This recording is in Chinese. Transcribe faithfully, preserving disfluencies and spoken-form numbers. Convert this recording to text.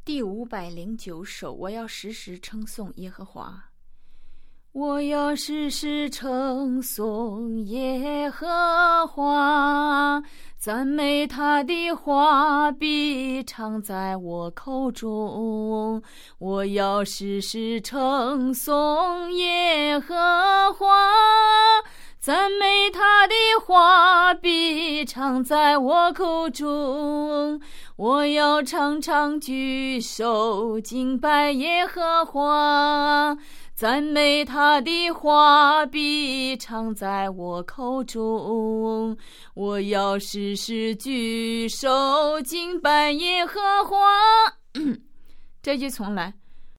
第五百零九首，我要时时称颂耶和华。我要时时称颂耶和华，赞美他的话必常在我口中。我要时时称颂耶和华，赞美他的话必常在我口中。我要常常举手敬拜耶和华，赞美他的话必常在我口中。我要时时举手敬拜耶和华。这句重来。